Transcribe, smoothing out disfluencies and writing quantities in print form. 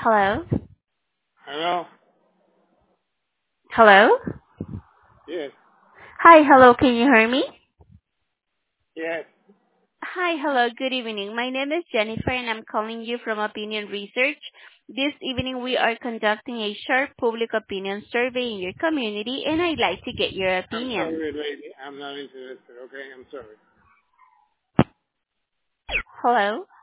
Hello? Hello? Hello? Yes. Hi, hello, can you hear me? Yes. Hi, hello, good evening. My name is Jennifer and I'm calling you from Opinion Research. This evening we are conducting a short public opinion survey in your community and I'd like to get your I'm opinion. sorry, lady. I'm not interested. Okay, I'm sorry. Hello?